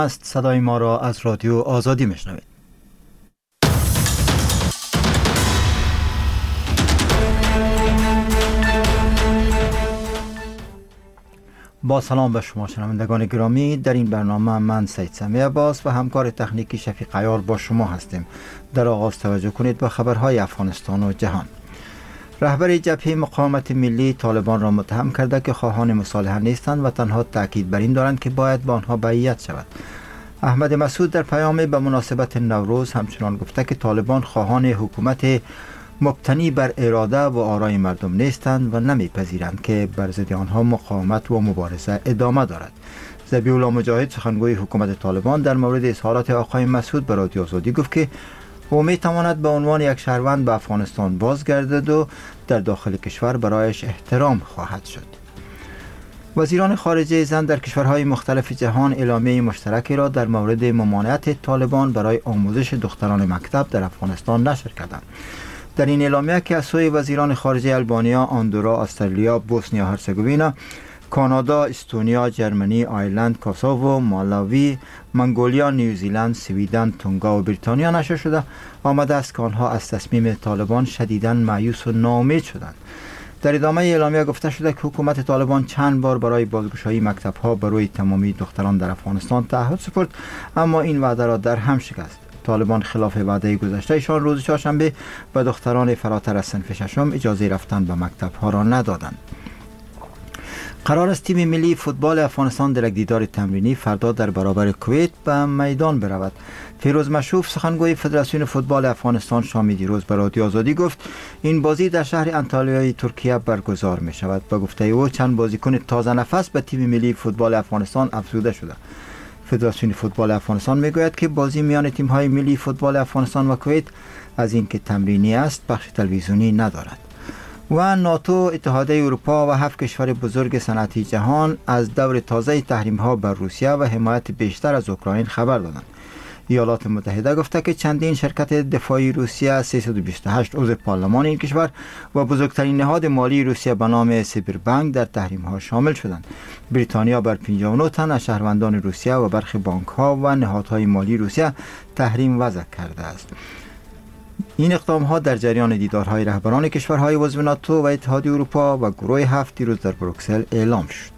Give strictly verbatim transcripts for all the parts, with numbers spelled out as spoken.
است. صدای ما را از رادیو آزادی میشنوید. با سلام به شما شنوندگان گرامی، در این برنامه من سید سمی عباس و همکار تکنیکی شفیق عیار با شما هستیم. در آغاز توجه کنید به خبرهای افغانستان و جهان. رهبر جبهه مقاومت ملی طالبان را متهم کرده که خواهان مصالحه نیستند و تنها تاکید بر این دارند که باید به آنها بیعت شود. احمد مسعود در پیامی به مناسبت نوروز همچنان گفته که طالبان خواهان حکومت مبتنی بر اراده و آرای مردم نیستند و نمیپذیرند که بر ضد آنها مقاومت و مبارزه ادامه دارد. ذبیح الله مجاهد سخنگوی حکومت طالبان در مورد اظهارات آقای مسعود به رادیو آزادی گفت که او میتواند به عنوان یک شهروند به افغانستان بازگردد و در داخل کشور برایش احترام خواهد شد. وزیران خارجه زن در کشورهای مختلف جهان اعلامیه مشترکی را در مورد ممانعت طالبان برای آموزش دختران مکتب در افغانستان نشر کردند. در این اعلامیه که از سوی وزیران خارجه آلبانیا، آندورا، استرالیا، بوسنیا هرزگوینا، کانادا، استونیا، جرمنی، آیرلند، کوسوو، مالاوی، منگولیا، نیوزیلند، سویدن، تونگا و بریتانیا نشر شده، آمده است که آنها از تصمیم طالبان شدیداً مایوس و ناامید شدند. در ادامه اعلامیه گفته شده که حکومت طالبان چند بار برای بازگشایی مکتب‌ها برای تمامی دختران در افغانستان تعهد سپرد، اما این وعده را در هم شکست. طالبان خلاف وعده گذشته ایشان روز چهارشنبه به دختران فراتر از صنف ششم اجازه رفتن به مکتب‌ها را ندادند. قرار است تیم ملی فوتبال افغانستان در یک دیدار تمرینی فردا در برابر کویت به میدان برود. فیروز مشوف سخنگوی فدراسیون فوتبال افغانستان شامی دیروز به رادیو آزادی گفت این بازی در شهر انتالیای ترکیه برگزار می شود. به گفته او چند بازیکن تازه نفس به تیم ملی فوتبال افغانستان افزوده شده. فدراسیون فوتبال افغانستان میگوید که بازی میان تیم‌های ملی فوتبال افغانستان و کویت از اینکه تمرینی است بخش تلویزیونی ندارد. و ناتو، اتحادیه اروپا و هفت کشور بزرگ صنعتی جهان از دور تازه تحریم‌ها بر روسیه و حمایت بیشتر از اوکراین خبر دادند. ایالات متحده گفته که چندین شرکت دفاعی روسیه، سیصد و بیست و هشت عضو پارلمان این کشور و بزرگترین نهاد مالی روسیه به نام سیبربانک در تحریم‌ها شامل شدند. بریتانیا بر پنجاه و نه تن از شهروندان روسیه و برخی بانک‌ها و نهادهای مالی روسیه تحریم وضع کرده است. این اقدام‌ها در جریان دیدارهای رهبران کشورهای عضو ناتو و اتحادیه اروپا و گروه هفت دیروز در بروکسل اعلام شد.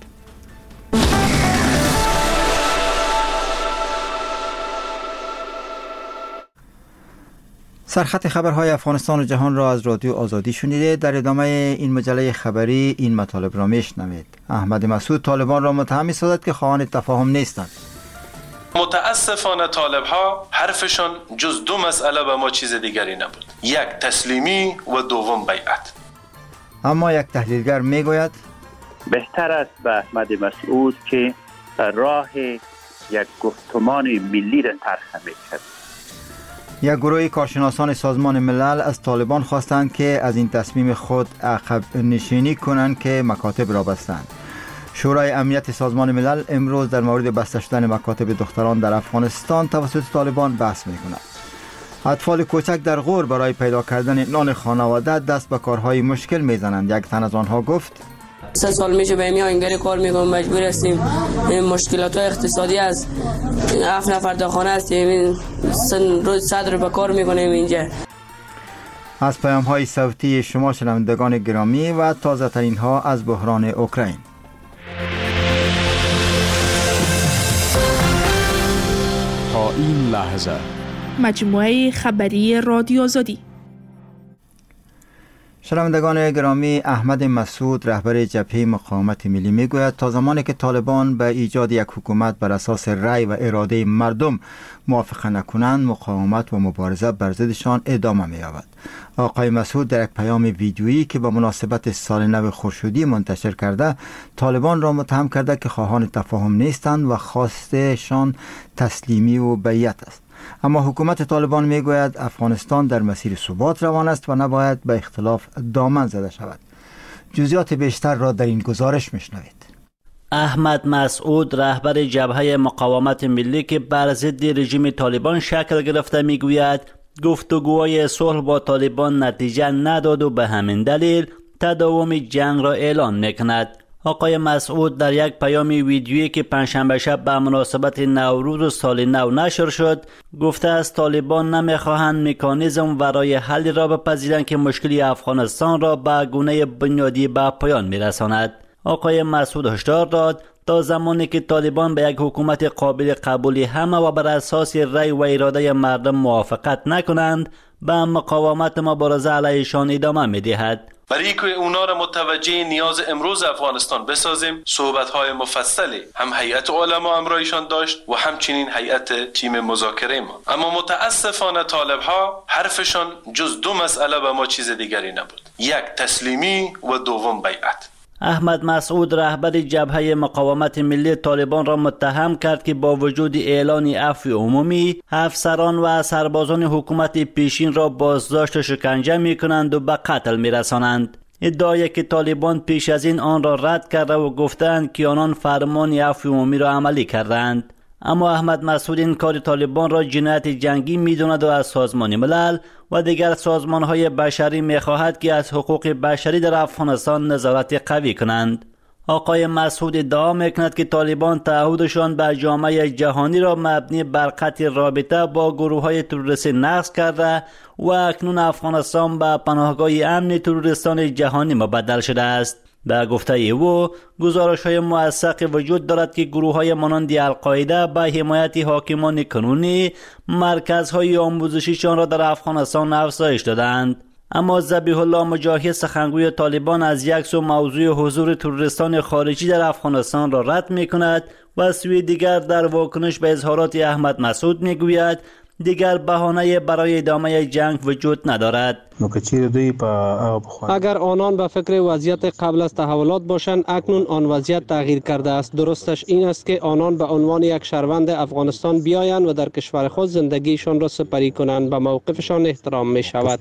سرخط خبرهای افغانستان و جهان را از رادیو آزادی شنیده. در ادامه این مجله خبری این مطالب را میشنوید. احمد مسعود طالبان را متهم می‌سازد که خواهان تفاهم نیستند. متاسفانه طالب ها حرفشون جز دو مسئله به ما چیز دیگری نبود، یک تسلیمی و دوم بیعت. اما یک تحلیلگر میگوید بهتر است به احمد مسعود که راه یک گفتمان ملی را طرح می‌کند. یک گروه کارشناسان سازمان ملل از طالبان خواستند که از این تصمیم خود عقب نشینی کنند که مکاتب را بستند. شورای امنیت سازمان ملل امروز در مورد بسته شدن مکاتب دختران در افغانستان توسط طالبان بحث می‌کند. اطفال کوچک در غور برای پیدا کردن نان خانواده دست به کارهای مشکل می‌زنند. یک تن از آنها گفت سه سال میشه به همین آینگری کار میکنم، مجبور هستیم مشکلات اقتصادی از هفت نفر در خانه هستیم، روز صد رو به کار میکنیم اینجا. از پیام های صوتی شما شنوندگان گرامی و تازه ترین ها از بحران اوکراین. تا این لحظه مجموعه خبری رادیو آزادی. شنوندگان گرامی، احمد مسعود رهبر جبهه مقاومت ملی میگوید تا زمانی که طالبان به ایجاد یک حکومت بر اساس رأی و اراده مردم موافقه نکنند، مقاومت و مبارزه بر ضدشان ادامه می‌یابد. آقای مسعود در یک پیام ویدیویی که به مناسبت سال نو خورشیدی منتشر کرده، طالبان را متهم کرده که خواهان تفاهم نیستند و خواستشان تسلیمی و بیعت است. اما حکومت طالبان میگوید افغانستان در مسیر ثبات روان است و نباید به اختلاف دامن زده شود. جزئیات بیشتر را در این گزارش میشنوید. احمد مسعود رهبر جبهه مقاومت ملی که بر ضد رژیم طالبان شکل گرفته میگوید گفتگوهای صلح با طالبان نتیجه نداد و به همین دلیل تداوم جنگ را اعلان میکند. آقای مسعود در یک پیام ویدیویی که پنجشنبه شب به مناسبت نوروز و سال نو نشر شد گفته است طالبان نمیخواهند مکانیزم برای حل را بپذیرند که مشکلی افغانستان را به گونه بنیادی به پایان میرساند. آقای مسعود هشدار داد تا زمانی که طالبان به یک حکومت قابل قبول همه و بر اساس رأی و اراده مردم موافقت نکنند به مقاومت مبارزه علیهشان ادامه میدهد. برای که اونا را متوجه نیاز امروز افغانستان بسازیم صحبت‌های مفصلی هم هیئت علما همراهشان داشت و همچنین هیئت تیم مذاکره ما. اما متاسفانه طالب‌ها حرفشان جز دو مسئله به ما چیز دیگری نبود، یک تسلیمی و دوم بیعت. احمد مسعود رهبر جبهه مقاومت ملی طالبان را متهم کرد که با وجود اعلان عفو عمومی افسران و سربازان حکومت پیشین را بازداشت و شکنجه می کنند و به قتل می رسانند. ادعای که طالبان پیش از این آن را رد کرده و گفتند که آنان فرمان عفو عمومی را عملی کردند. اما احمد مسعود این کار طالبان را جنایت جنگی می‌داند و از سازمان ملل و دیگر سازمان‌های بشری می‌خواهد که از حقوق بشری در افغانستان نظارت قوی کنند. آقای مسعود ادعا می‌کند که طالبان تعهدشان به جامعه جهانی را مبنی بر قطع رابطه با گروه‌های تروریستی نقض کرده و اکنون افغانستان به پناهگاه امن تروریستان جهانی مبدل شده است. به گفته او گزارش‌های موثق وجود دارد که گروه‌های مانند القاعده به حمایت حاکمان کنونی مرکزهای آموزشیشان را در افغانستان افزایش دادند. اما ذبیح الله مجاهد سخنگوی طالبان از یک سو موضوع حضور تروریستان خارجی در افغانستان را رد می‌کند و سوی دیگر در واکنش به اظهارات احمد مسعود می‌گوید دیگر بهانه برای ادامه جنگ وجود ندارد. اگر آنان به فکر وضعیت قبل از تحولات باشند اکنون آن وضعیت تغییر کرده است. درستش این است که آنان به عنوان یک شهروند افغانستان بیایند و در کشور خود زندگیشان را سپری کنند. به موقفشان احترام می شود.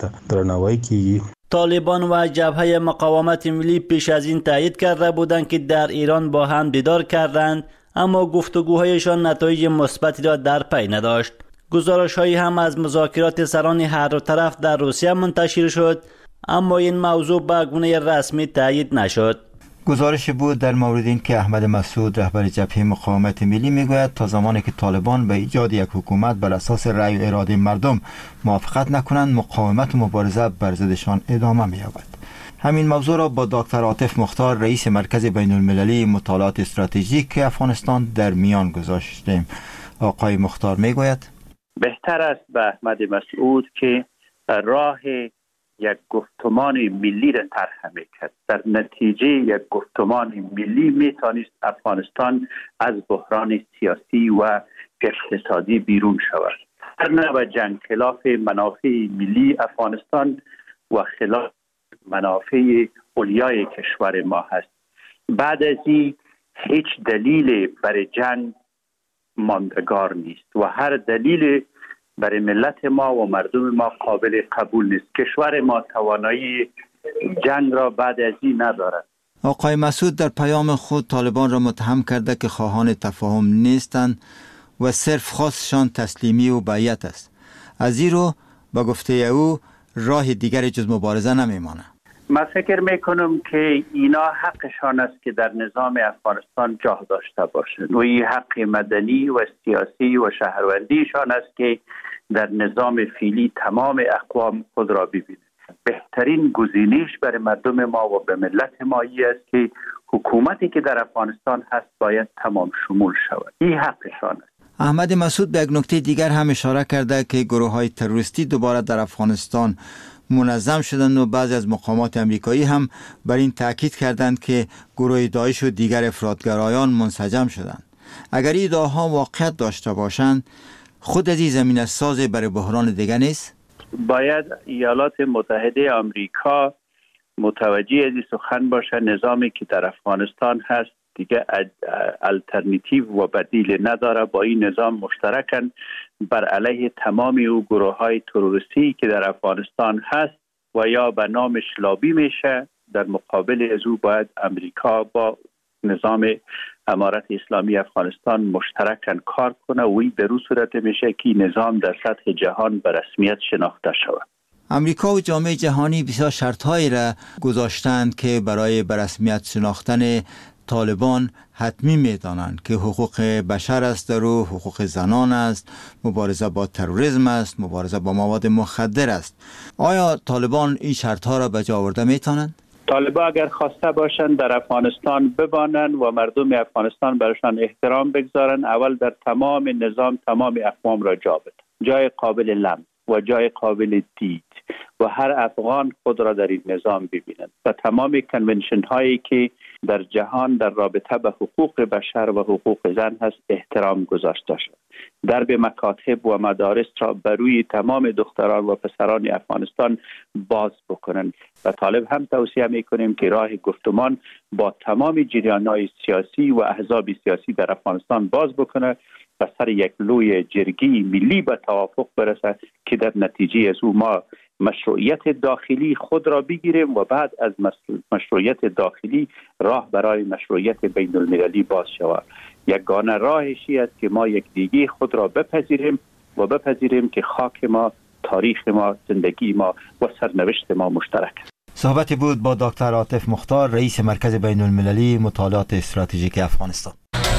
طالبان و جبهه مقاومت ملی پیش از این تایید کرده بودند که در ایران با هم دیدار کردند، اما گفتگوهایشان نتایج مثبتی را در پی نداشت. گزارش هایی هم از مذاکرات سران هر دو طرف در روسیه منتشر شد، اما این موضوع به گونه رسمی تایید نشد. گزارش بود در مورد این که احمد مسعود رهبر جبهه مقاومت ملی میگوید تا زمانی که طالبان به ایجاد یک حکومت بر اساس رأی و اراده مردم موافقت نکنند مقاومت و مبارزه بر ضدشان ادامه می‌یابد. همین موضوع را با دکتر عاطف مختار رئیس مرکز بین المللی مطالعات استراتژیک افغانستان در میان گذاشتیم. آقای مختار میگوید بهتر است به احمد مسعود که راه یک گفتمان ملی را طرح میکرد. در نتیجه یک گفتمان ملی میتونست افغانستان از بحران سیاسی و اقتصادی بیرون شود. هر نوع جنگ خلاف منافع ملی افغانستان و خلاف منافع اولیای کشور ما هست. بعد از این هیچ دلیل برای جنگ ماندگار نیست و هر دلیل برای ملت ما و مردم ما قابل قبول نیست. کشور ما توانایی جنگ را بعد از این ندارد. آقای مسعود در پیام خود طالبان را متهم کرده که خواهان تفاهم نیستند و صرف خواستشان تسلیمی و بیعت است. از این رو با گفته او راه دیگری جز مبارزه نمیمانه. من فکر میکنم که اینا حقشان است که در نظام افغانستان جا داشته باشند و این حق مدنی و سیاسی و شهروندیشان است که در نظام فعلی تمام اقوام خود را ببینند. بهترین گزینش برای مردم ما و به ملت ما است که حکومتی که در افغانستان هست باید تمام شمول شود. این حقشان است. احمد مسعود به یک نکته دیگر هم اشاره کرده که گروه‌های تروریستی دوباره در افغانستان منظم شدند و بعضی از مقامات امریکایی هم بر این تاکید کردند که گروه داعش و دیگر افراطگرایان منسجم شدند. اگر این ادعاها واقعیت داشته باشند خود از این زمینه ساز برای بحران دیگر نیست؟ باید ایالات متحده آمریکا متوجه از این سخن باشه. نظامی که در افغانستان هست دیگه الترناتیو و بدیل نداره. با این نظام مشترکاً بر علیه تمام او گروه های تروریستی که در افغانستان هست و یا به نامش لابی میشه. در مقابل از او باید امریکا با نظام امارت اسلامی افغانستان مشترکاً کار کنه و این در صورت میشه که نظام در سطح جهان به رسمیت شناخته شود. امریکا و جامعه جهانی بسیار شرطهایی را گذاشتند که برای به رسمیت شناختن طالبان حتمی میدانند که حقوق بشر است در او، حقوق زنان است، مبارزه با تروریسم است، مبارزه با مواد مخدر است. آیا طالبان این شرط ها را به جا آورده میتونند؟ طالبان اگر خواسته باشند در افغانستان بمانند و مردم افغانستان برشان احترام بگذارند، اول در تمام نظام تمام اقوام را جا بدن، جای قابل لمس و جای قابل دید و هر افغان خود را در این نظام ببینند و تمام کنونشن هایی که در جهان در رابطه به حقوق بشر و حقوق زن هست احترام گذاشته شد. درب مکاتب و مدارس را بر روی تمام دختران و پسران افغانستان باز بکنند و طالب هم توصیه میکنیم که راه گفتمان با تمام جریان‌های سیاسی و احزاب سیاسی در افغانستان باز بکنه و سر یک لوی جرگی ملی به توافق برسه که در نتیجه از او ما مشروعیت داخلی خود را بگیریم و بعد از مشروعیت داخلی راه برای مشروعیت بین المللی باز شود. یگانه راهشی است که ما یک دیگه خود را بپذیریم و بپذیریم که خاک ما، تاریخ ما، زندگی ما و سرنوشت ما مشترک است. صحبتی بود با دکتر عاطف مختار، رئیس مرکز بین المللی مطالعات استراتژیک افغانستان.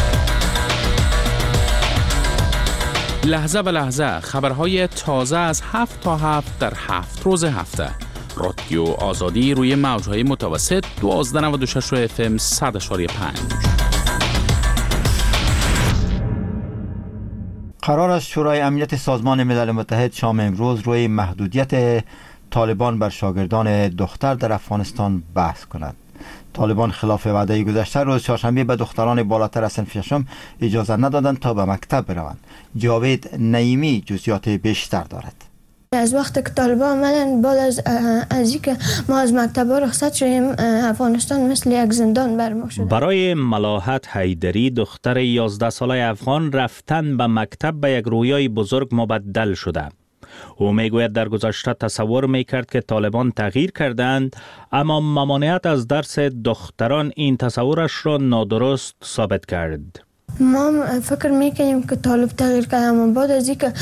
لحظه به لحظه خبرهای تازه از هفت تا هفت در هفت روز هفته. رادیو آزادی روی موجهای متوسط دوازده نود و شش اف ام صد اشاری پنج. قرار است شورای امنیت سازمان ملل متحد شام امروز روی محدودیت طالبان بر شاگردان دختر در افغانستان بحث کند. طالبان خلاف وعده گذشته روز چهارشنبه به دختران بالاتر از صنف ششم اجازه ندادند تا به مکتب بروند. جاوید نعیمی جزئیات بیشتر دارد. از وقتی که طالبان آمدن بعد از از اینکه ما از مکتب رخصت شدیم افغانستان مثل یک زندان بر ما شد. برای ملاحت حیدری دختر یازده ساله افغان رفتن به مکتب به یک رویای بزرگ مبدل شده. او میگوید در گذشته تصور میکرد که طالبان تغییر کردند، اما ممانعت از درس دختران این تصورش را نادرست ثابت کرد. ما فکر میکنیم که طالب تغییر کرد، اما بعد از اینکه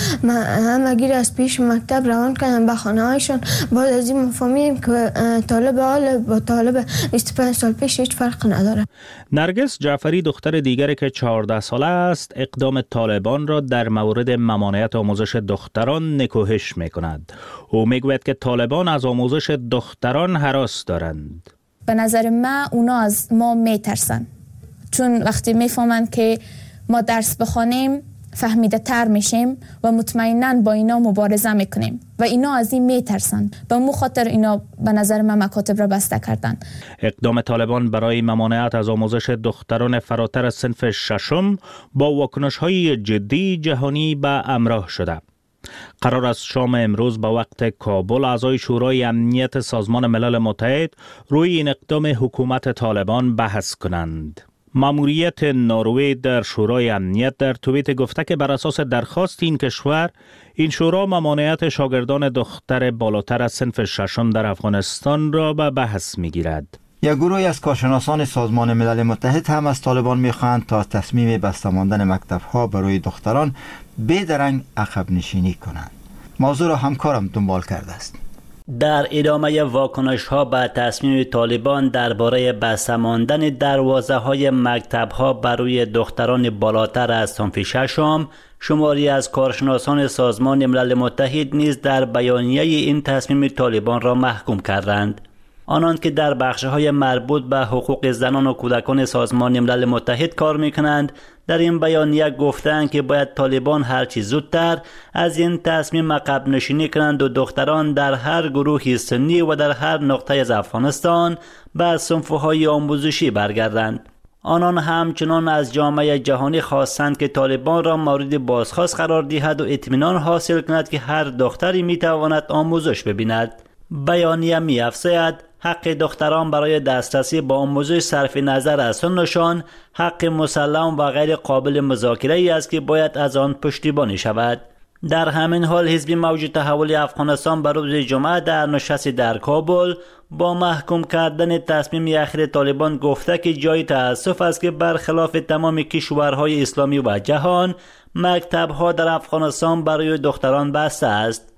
همگیر از پیش مکتب روان کردن به خانه هایشون، بعد از این مفهمیم که طالب حال با طالب بیست و پنج سال پیش هیچ فرق نداره. نرگس جعفری دختر دیگری که چهارده ساله است اقدام طالبان را در مورد ممانعت آموزش دختران نکوهش میکند. او میگوید که طالبان از آموزش دختران هراس دارند. به نظر من اونا از ما میترسن، چون وقتی میفهمند که ما درس بخوانیم فهمیده تر میشیم و مطمئناً با اینا مبارزه میکنیم و اینا از این میترسن. به مو خاطر اینا به نظر من مکاتب را بسته کردن. اقدام طالبان برای ممانعت از آموزش دختران فراتر از صنف ششم با واکنش‌های جدی جهانی به همراه شده. قرار است شام امروز به وقت کابل اعضای شورای امنیت سازمان ملل متحد روی این اقدام حکومت طالبان بحث کنند. ماموریت نروژ در شورای امنیت در توییت گفته که بر اساس درخواست این کشور، این شورا ممانعت شاگردان دختر بالاتر از صنف ششم در افغانستان را به بحث می‌گیرد. یک گروهی از کارشناسان سازمان ملل متحد هم از طالبان می‌خواهند تا تصمیم بسته ماندن مکتب‌ها برای دختران بی‌درنگ عقب نشینی کنند. موضوع را همکارم دنبال کرده است. در ادامه واکنش ها به تصمیم طالبان درباره بسته ماندن دروازه های مکتب ها برای دختران بالاتر از صنف ششم، شماری از کارشناسان سازمان ملل متحد نیز در بیانیه این تصمیم طالبان را محکوم کردند. آنان که در بخش‌های مربوط به حقوق زنان و کودکان سازمان ملل متحد کار می‌کنند، در این بیانیه گفتند که باید طالبان هرچی زودتر از این تصمیم عقب نشینی کنند و دختران در هر گروهی سنی و در هر نقطه از افغانستان به صنف‌های آموزشی برگردند. آنان همچنان از جامعه جهانی خواستند که طالبان را مورد بازخواست قرار دهد و اطمینان حاصل کند که هر دختری می‌تواند آموزش ببیند. بیانیه می‌افزاید حق دختران برای دسترسی به آموزش صرف نظر از سنشان حق مسلم و غیر قابل مذاکره ای است که باید از آن پشتیبانی شود. در همین حال حزب موج تحول افغانستان بر روز جمعه در نشستی در کابل با محکوم کردن تصمیم اخیر طالبان گفته که جای تأسف است که برخلاف تمام کشورهای اسلامی و جهان مکتب‌ها در افغانستان برای دختران بسته است.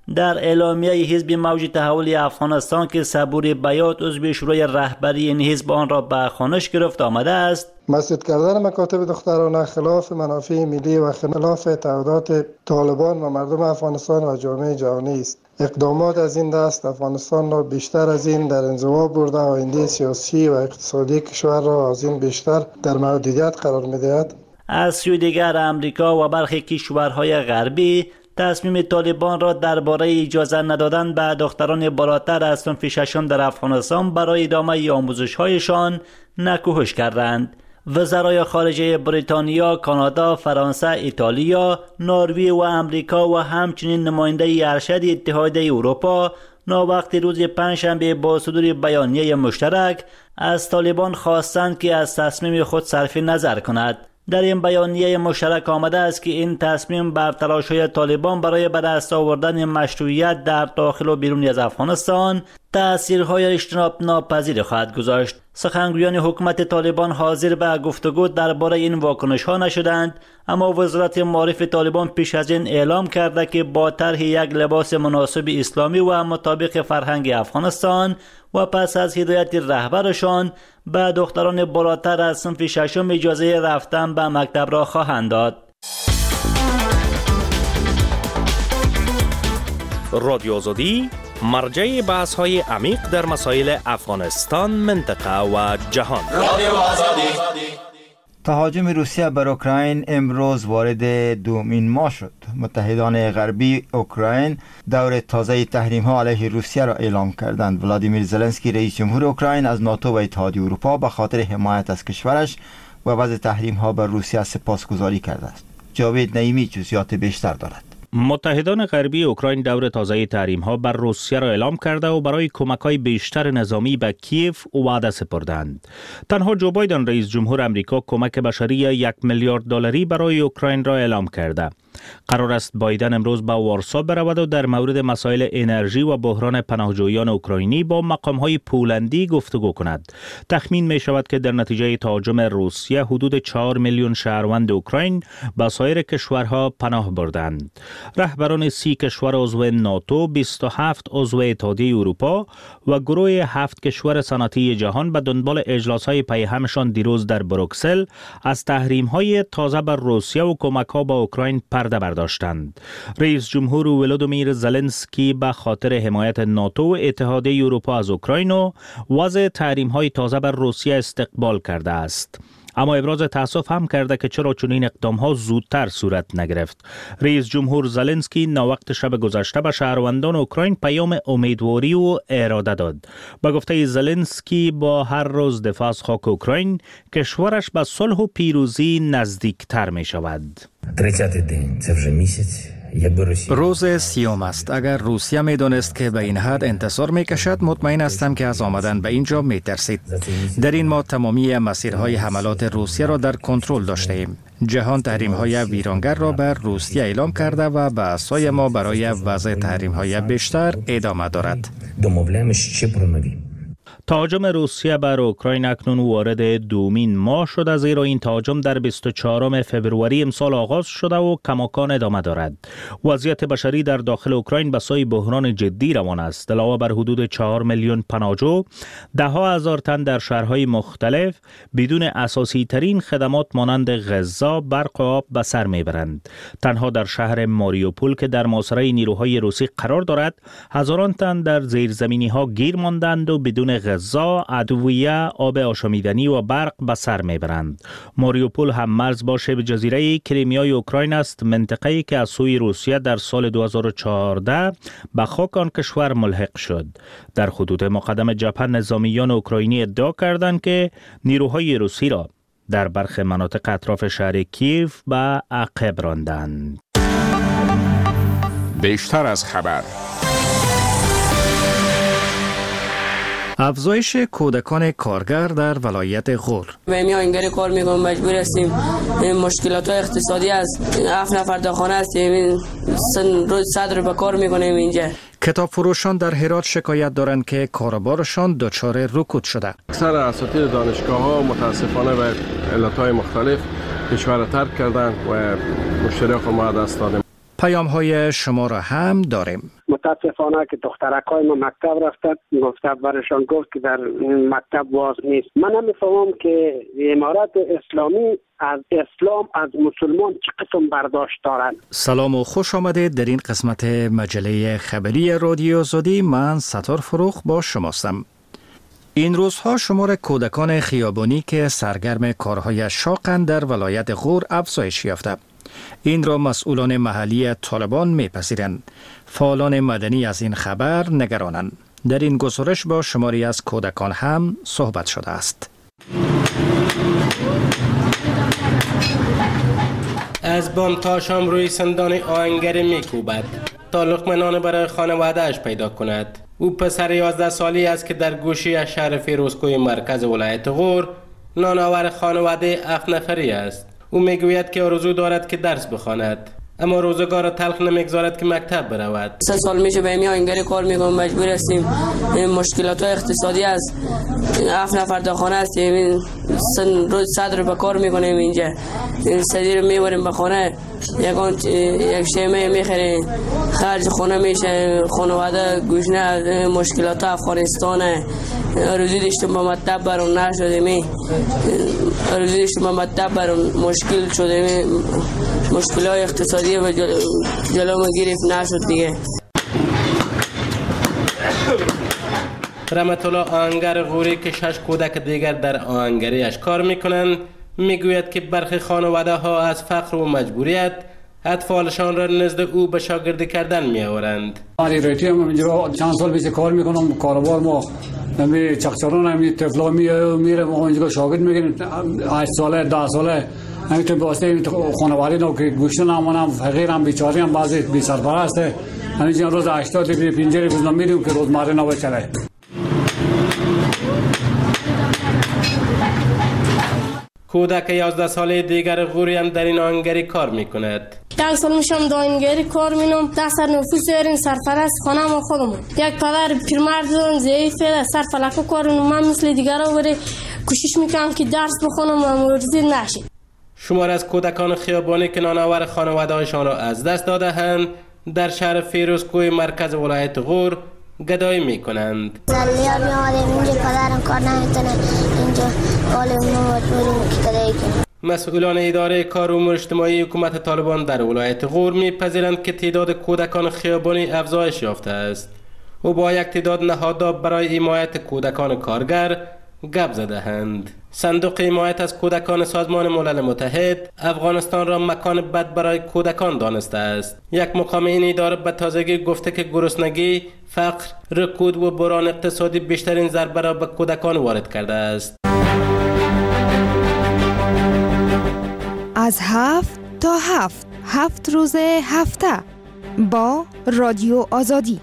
در اعلامیه حزب موج تحول افغانستان که صبور بیات عضو شورای رهبری این حزب آن را به خوانش گرفت آمده است: مسدود کردن مکاتب دخترانه خلاف منافع ملی و خلاف تعهدات طالبان و مردم افغانستان و جامعه جهانی است. اقدامات از این دست افغانستان را بیشتر از این در انزوا برده و آینده سیاسی و اقتصادی کشور را از این بیشتر در محدودیت قرار می‌دهد. از سوی دیگر امریکا و برخی کشورهای غربی تصمیم طالبان را درباره اجازه ندادن به دختران بالاتر از صنف ششم در افغانستان برای ادامه آموزش‌هایشان نکوهش کردند. وزرای خارجه بریتانیا، کانادا، فرانسه، ایتالیا، نروژ و امریکا و همچنین نماینده ارشد اتحادیه اروپا ناوقت روز پنجشنبه با صدور بیانیه مشترک از طالبان خواستند که از تصمیم خود صرف نظر کند. در این بیانیه مشترک آمده است که این تصمیم بر تلاش‌های طالبان برای به دست آوردن مشروعیت در داخل و بیرون از افغانستان تأثیرهای اجتناب ناپذیر خواهد گذاشت. سخنگویان حکومت طالبان حاضر به گفتگو درباره این واکنش‌ها نشدند، اما وزارت معارف طالبان پیش از این اعلام کرده که با طرح یک لباس مناسب اسلامی و مطابق فرهنگ افغانستان و پس از هدایت رهبرشان به دختران بالاتر از صنف ششم اجازه رفتن به مکتب را خواهند داد. رادیو آزادی مرجع بحث های عمیق در مسائل افغانستان، منطقه و جهان. تهاجم روسیه بر اوکراین امروز وارد دومین ماه شد. متحدان غربی اوکراین دور تازه تحریم ها علیه روسیه را اعلام کردند. ولادیمیر زلنسکی رئیس جمهور اوکراین از ناتو و اتحادیه اروپا به خاطر حمایت از کشورش و وضع تحریم ها بر روسیه سپاسگزاری کرده است. جاوید نعیمی جزئیات بیشتر دارد. متحدان غربی اوکراین دور تازه تحریم ها بر روسیه را اعلام کرده و برای کمک های بیشتر نظامی به کیف وعده سپردند. تنها جو بایدن رئیس جمهور امریکا کمک بشری یک میلیارد دلاری برای اوکراین را اعلام کرده. قرار است بایدن امروز به وارسا برود و در مورد مسائل انرژی و بحران پناهجویان اوکراینی با مقام‌های پولندی گفتگو کند. تخمین می شود که در نتیجه تهاجم روسیه حدود چهار میلیون شهروند اوکراین به سایر کشورها پناه بردند. رهبران سی کشور عضو ناتو، بیست و هفت عضو اتحادیه اروپا و گروه هفت کشور صنعتی جهان به دنبال اجلاس‌های پیهمشان دیروز در بروکسل از تحریم‌های تازه بر روسیه و کمک‌ها به اوکراین پرده برداشتند. رئیس جمهور ولادیمیر زلنسکی به خاطر حمایت ناتو و اتحادیه اروپا از اوکراین و وضع تحریم‌های تازه بر روسیه استقبال کرده است. اما ابراز تأسف هم کرده که چرا چنین اقدام‌ها زودتر صورت نگرفت. رئیس جمهور زلنسکی ناوقت شب گذشته به شهروندان اوکراین پیام امیدواری و اراده داد. به گفته زلنسکی با هر روز دفاع از خاک اوکراین کشورش به صلح و پیروزی نزدیکتر می شود. روز سیوم است. اگر روسیه می دانست که به این حد انتصار می کشد، مطمئن هستم که از آمدن به اینجا می ترسید. در این ما تمامی مسیرهای حملات روسیه را در کنترل داشته ایم. جهان تحریم های ویرانگر را بر روسیه اعلام کرده و بحث‌های ما برای وضع تحریم های بیشتر ادامه دارد. تهاجم روسیه بر اوکراین اکنون وارد دومین ماه شده، زیرا این تهاجم در بیست و چهارم فوریه امسال آغاز شده و کماکان ادامه دارد. وضعیت بشری در داخل اوکراین به سوی بحران جدی روان است. علاوه بر حدود چهار میلیون پناهجو، ده ها هزار تن در شهرهای مختلف بدون اساسی ترین خدمات مانند غذا، برق و آب به سر میبرند. تنها در شهر ماریوپول که در محاصره نیروهای روسی قرار دارد، هزاران تن در زیرزمینی ها گیر ماندند و بدون غذا، ادویه، آب آشامیدنی و برق به سر میبرند. ماریوپول هم مرز با شبه جزیره کریمیای اوکراین است، منطقه‌ای که از سوی روسیه در سال دو هزار و چهارده به خاک آن کشور ملحق شد. در خطوط مقدم جبهه نظامیان اوکراینی ادعا کردند که نیروهای روسی را در برخی مناطق اطراف شهر کیف به عقب راندند. بیشتر از خبر: افزایش کودکان کارگر در ولایت غور. به می اینگری کار میکنم، مجبور هستیم. مشکلات اقتصادی از هفت نفر داخانه هستیم، روز صد رو به کار میکنیم اینجا. کتاب فروشان در هرات شکایت دارند که کاروبارشان دچار رکود شده. اکثر اساتید دانشگاه ها متاسفانه به علتهای مختلف کشور ترک کردند و مشتری خود ما دست دادیم. پیام های شما را هم داریم. متاسفانه که دخترکای ما مکتب رفتن، گفته برشان گفت که در مکتب باز نیست. من هم میفهمم که امارات اسلامی از اسلام از مسلمان چه قسم برداشت دارند. سلام و خوش آمدید در این قسمت مجله خبری رادیو آزادی. من ستار فروخ با شماستم. این روزها شمار کودکان خیابانی که سرگرم کارهای شاقند در ولایت غور افزایش یافته. این را مسئولان محلی طالبان میپذیرند. فعالان مدنی از این خبر نگرانند. در این گزارش با شماری از کودکان هم صحبت شده است. از بام تا شام روی سندان آهنگری میکوبد تا لقمه نان برای خانواده‌اش پیدا کند. او پسر یازده سالی است که در گوشه از شهر فیروزکوی مرکز ولایت غور نانآور خانواده هفت نفری است. او میگوید که آرزو دارد که درس بخواند، اما روزگار تلخ نمیگذارد که مکتب برود. سه سال میشه به این آهنگری کار میکنم، مجبور هستیم. مشکلات های اقتصادی است. هفت نفر در خانه هستیم، روز صد روپیه کار میکنیم اینجا. صدی رو میبریم به خانه، یکان یک شیمه میخریم، خرج خانه میشه، خانواده گوشنه. مشکلات افغانستان آرزو داشتیم با مکتب برون نشدیم، آرزو داشتیم با مکتب برون مشکل شدیم، مشکل های اقتصادی و جل... جلو ما گرفت نشد دیگه. رحمت الله آهنگر غوری که شش کودک دیگر در آهنگریش کار میکنند میگوید که برخی خانواده ها از فقر و مجبوریت اطفالشان را نزد او به شاگردی کردن می آورند. آری ریتی هم اینجا چند سال پیش کار میکنم، کاروبار ما نمی چخچران همی طفلا می میره ما اینجا شاگرد میگیریم، هشت ساله ده ساله همین تو واسه خانواده نو که گوشت نمونم فقیر هم بیچاره هم بعضی بی سرپرست همین روز هشتاد پی پنجره گذار میریم که روزمره نو چله. کودک یازده ساله دیگر غوری هم در این آهنگری کار میکند. یک سال میشم در آهنگری کار مینم، ده سر نفوس داریم، سرپرست خانه ما خودمون. یک پدر پیرمرد دارم ضعیفه، سرفلکه کار من مثل دیگرها بره کوشش میکنم که درس بخونم و مورزی نشه. شمار از کودکان خیابانی که نانآور خانواده‌هایشان را از دست داده‌اند در شهر فیروزکوی مرکز ولایت غور گدایی میکنند. زلیا میامدیم اینجا پدرم کار نمیتونه، اینجا آلی ما مجبوریم که گدایی کنیم. مسئولان اداره کار امور اجتماعی حکومت طالبان در ولایت غور میپذیرند که تعداد کودکان خیابانی افزایش یافته است و با یک تعداد نهادها برای حمایت کودکان کارگر گپ زده‌اند. صندوق حمایت از کودکان سازمان ملل متحد افغانستان را مکان بد برای کودکان دانسته است. یک مقام این اداره به تازگی گفته که گرسنگی، فقر، رکود و بحران اقتصادی بیشترین ضربه را به کودکان وارد کرده است. از هفت تا هفت هفت روز هفته با رادیو آزادی.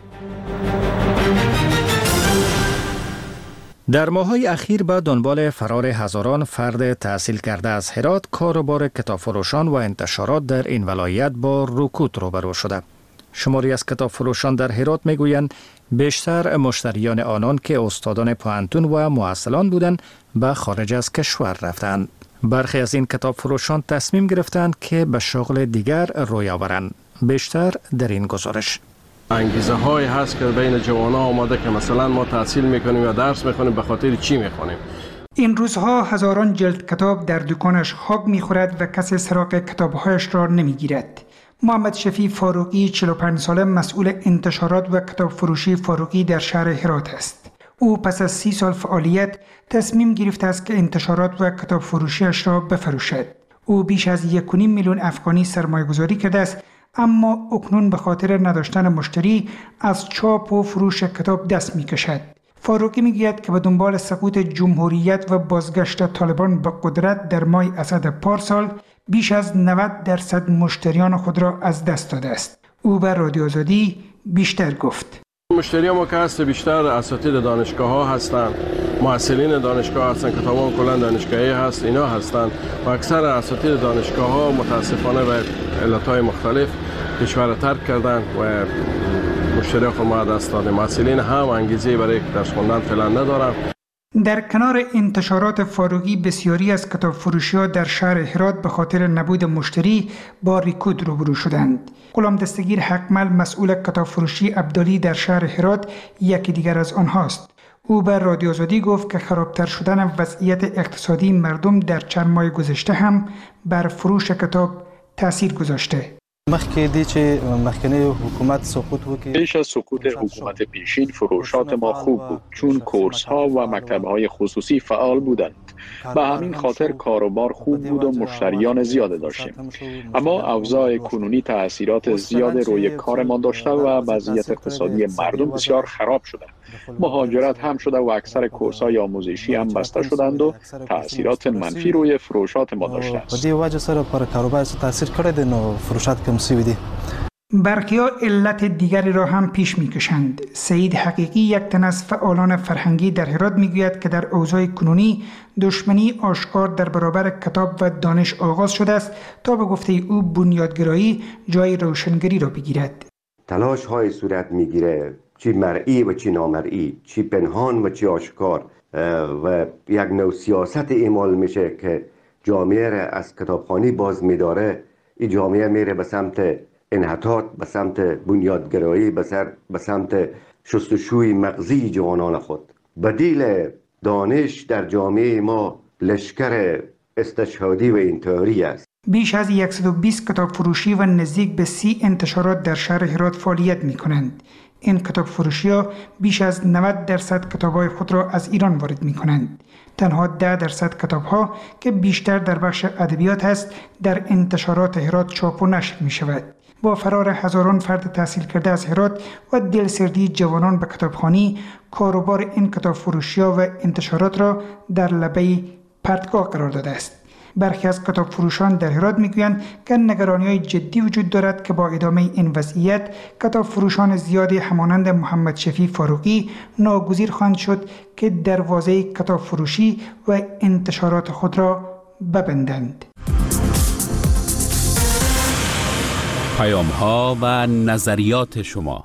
در ماه‌های اخیر به دنبال فرار هزاران فرد تحصیل کرده از هرات، کاروبار کتابفروشان و انتشارات در این ولایت با رکود روبرو شده. شماری از کتابفروشان در هرات میگویند بیشتر مشتریان آنان که استادان پوهنتون و محصلان بودند به خارج از کشور رفتند. برخی از این کتابفروشان تصمیم گرفتند که به شغل دیگر روی آورند. بیشتر در این گزارش. انگیزه های هست که بین جوان ها آماده که مثلا ما تحصیل میکنیم یا درس میخونیم، به خاطر چی میخونیم؟ این روزها هزاران جلد کتاب در دکانش خاک میخورد و کسی سراغ کتابهایش را نمیگیرد. محمد شفیع فاروقی چهل و پنج ساله مسئول انتشارات و کتاب فروشی فاروقی در شهر هرات است. او پس از سی سال فعالیت تصمیم گرفته است که انتشارات و کتاب فروشیش را بفروشد. او بیش از یک و نیم میلیون افغانی سرمایه گذاری کرده است، اما اکنون به خاطر نداشتن مشتری از چاپ و فروش کتاب دست می کشد. فاروقی می گوید که به دنبال سقوط جمهوریت و بازگشت طالبان به قدرت در ماه اسد پارسال بیش از نود درصد مشتریان خود را از دست داده است. او به رادیو آزادی بیشتر گفت. مشتری ما که هست بیشتر اساتید دانشگاه ها هستند، محصلین دانشگاه هستند، کتابان کلا دانشگاهی هست، اینا هستند و اکثر اساتید دانشگاه ها متاسفانه به علتهای مختلف کشور ترک کردند و مشتری خود ما دست دادیم. محصلین هم انگیزه برای درس خوندن فعلا ندارند. در کنار انتشارات فاروقی، بسیاری از کتاب فروشی‌ها در شهر هرات به خاطر نبود مشتری با رکود روبرو شدند. غلام دستگیر حقمل، مسئول کتاب فروشی عبدالی در شهر هرات، یکی دیگر از آنهاست. او به رادیو آزادی گفت که خرابتر شدن وضعیت اقتصادی مردم در چند ماه گذشته هم بر فروش کتاب تاثیر گذاشته. پیش از سقوط حکومت پیشین فروشات ما خوب بود، چون کورس ها و مکتب های خصوصی فعال بودند. به همین خاطر کاروبار خوب بود و مشتریان زیاده داشتیم. اما اوضاع کنونی تاثیرات زیاد روی کارمان داشته و وضعیت اقتصادی مردم بسیار خراب شده. مهاجرت هم شده و اکثر کورس های آموزشی هم بسته شدند و تاثیرات منفی روی فروشات ما داشته است. برخی‌ها علت دیگری را هم پیش می‌کشند. سعید حقیقی، یک تن از فعالان فرهنگی در هرات، می‌گوید که در اوضاع کنونی دشمنی آشکار در برابر کتاب و دانش آغاز شده است تا به گفته او بنیادگرایی جای روشنگری را بگیرد. تلاش های صورت می‌گیره، چی مرئی و چی نامرئی، چی پنهان و چی آشکار، و یک نوع سیاست اعمال میشه که جامعه را از کتابخوانی باز می‌داره. این جامعه میره به سمت انحطاط، به سمت بنیادگرایی، به سمت شستشوی مغزی جوانان خود. بدیل دانش در جامعه ما لشکر استشهادی و انتحاری است. بیش از صد و بیست کتاب فروشی و نزدیک به سی انتشارات در شهر هرات فعالیت می کنند. این کتاب فروشی ها بیش از نود درصد کتاب های خود را از ایران وارد می کنند. تنها ده درصد کتاب ها که بیشتر در بخش ادبیات است در انتشارات هرات چاپ و نشر می شود. با فرار هزاران فرد تحصیل کرده از هرات و دلسردی جوانان به کتابخوانی، کاروبار این کتاب فروشی‌ها و انتشارات را در لبه پرتگاه قرار داده است. برخی از کتاب فروشان در هرات میگویند که نگرانی‌های جدی وجود دارد که با ادامه این وضعیت کتاب فروشان زیادی همانند محمد شفیع فاروقی ناگزیر خواهند شد که دروازه کتاب فروشی و انتشارات خود را ببندند. پیام ها و نظریات شما.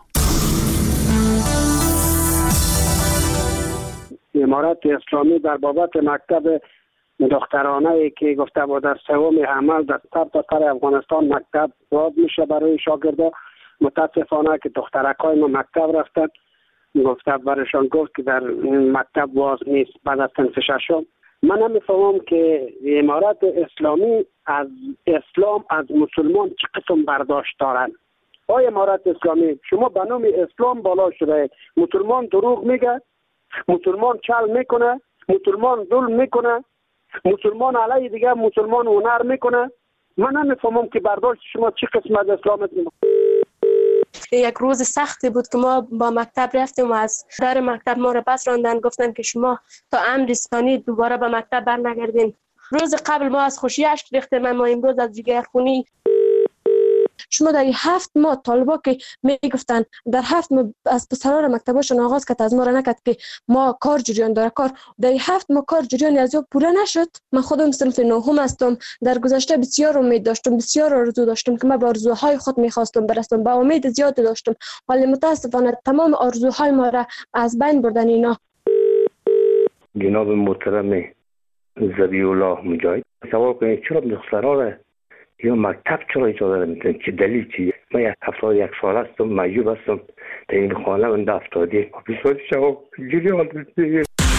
امارت اسلامی در بابت مکتب دخترانه که گفته بود در سوم عمل در سر تا سر افغانستان مکتب باز میشه برای شاگردا، متاسفانه که دخترکای ما مکتب رفتن، گفته برشان گفت که در مکتب باز نیست بعد از صنف ششم. من نمیفهمم که امارت اسلامی از اسلام از مسلمان چه قسم برداشت دارن. آیا امارت اسلامی شما به نام اسلام بالا شده، مسلمان دروغ میگه، مسلمان چل میکنه، مسلمان ظلم میکنه، مسلمان علیه دیگه مسلمان هنر میکنه؟ من نمیفهمم که برداشت شما چه قسم از اسلام است. یک روز سختی بود که ما با مکتب رفتیم و از در مکتب ما را پس راندن، گفتن که شما تا امر ثانی دوباره به مکتب برنگردین. روز قبل ما از خوشی اشک ریختیم، ما امروز از جگر خونی. شما در هفت ماه طالبا که میگفتن در هفت ماه از پسران مکتباشون آغاز کرد، از ما را نکرد که ما کار جریان داره کار. در هفت ماه کار جریان از او پوره نشد. من خودم صنف نهم هستم. در گذشته بسیار امید داشتم، بسیار آرزو داشتم که من به آرزوهای خود میخواستم برسم، با امید زیاد داشتم، ولی متاسفانه تمام آرزوهای ما را از بین بردن اینا. جناب محترم ذبیح الله مجاهد سوال کنید چرا دخترها یا مکتب چرا اجازه نمیدن؟ چه دلیل چیه؟ من یک هفتاد یک سال هستم، معیوب هستم، در این خانه من افتادی بسیار شما جریان دیگه.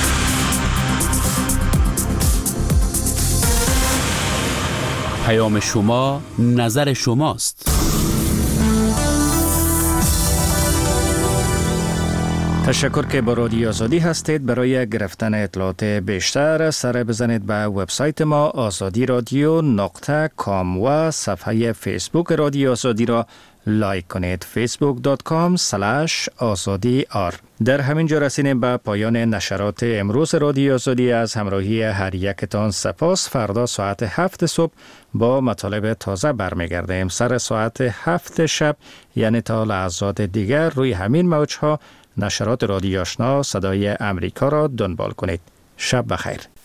پیام شما نظر شماست. تشکر که با رادیو آزادی هستید. برای گرفتن اطلاعات بیشتر سر بزنید به وبسایت ما آزادی رادیو نقطه کام و صفحه فیسبوک رادیو آزادی را لایک کنید. فیسبوک دات کام اسلش آزادی آر. در همین جا رسیدیم به پایان نشرات امروز رادیو آزادی. از همراهی هر یکتان سپاس. فردا ساعت هفت صبح با مطالب تازه برمیگردیم. سر ساعت هفت شب یعنی تا لحظات دیگر روی همین موجها نشرات رادیو آشنا صدای امریکا را دنبال کنید. شب بخیر.